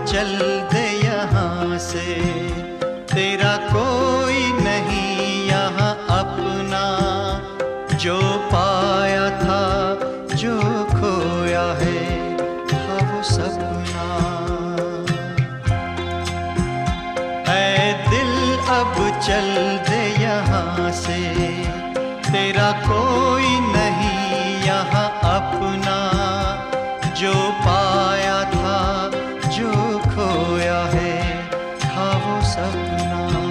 चल दे यहाँ से, तेरा कोई नहीं यहाँ अपना, जो पाया था जो खोया है था वो सपना। ऐ दिल अब चल दे यहाँ से, तेरा कोई नहीं यहाँ अपना, जो पाया था जो खोया है था वो सपना।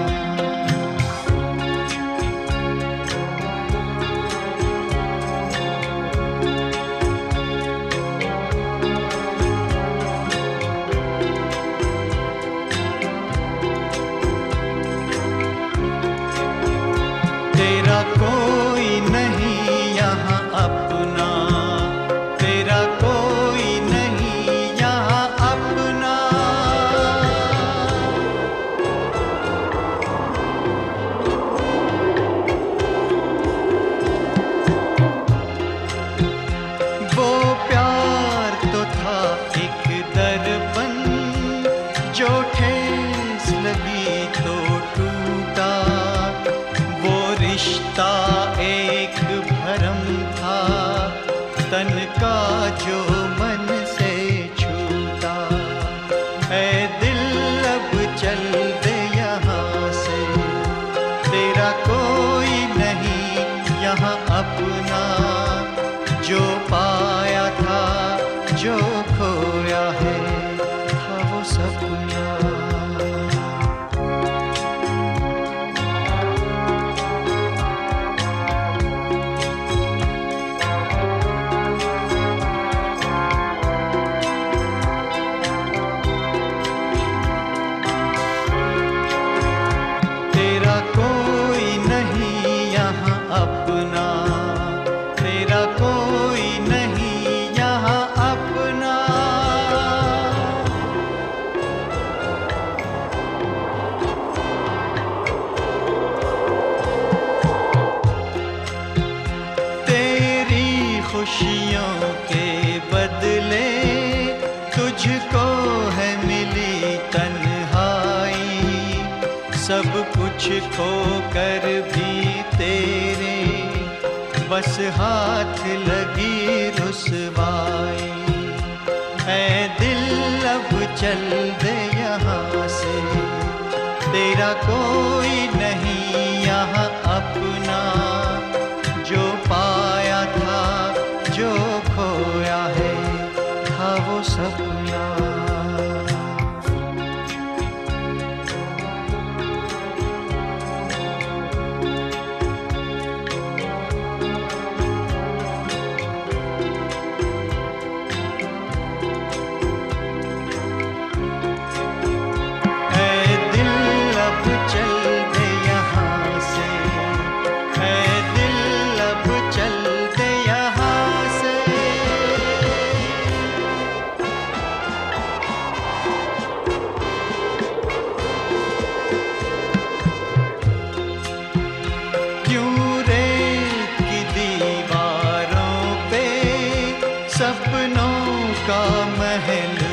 तेरा कोई नहीं यहाँ अपना, तेरा कोई नहीं यहाँ अपना। वो प्यार तो था एक दर्पण, जो ठेस लगी तो टूटा। वो रिश्ता एक भरम था, तन का जो मन से छूटा। ऐ दिल अब चल दे यहाँ से, तेरा कोई नहीं यहाँ अपना, जो पाया था जो खोया है था वो सपना। तेरा कोई नहीं यहाँ अपना, तेरा कोई नहीं यहाँ अपना। तेरी खुशियों के बदले तुझको है मिली तन्हाई, सब कुछ खो कर भी तेरे बस हाथ लगी रुसवाई। ऐ दिल अब चल दे यहाँ से, तेरा कोई नहीं यहाँ अपना, जो पाया था जो खोया है था वो सपना। सपनों का महल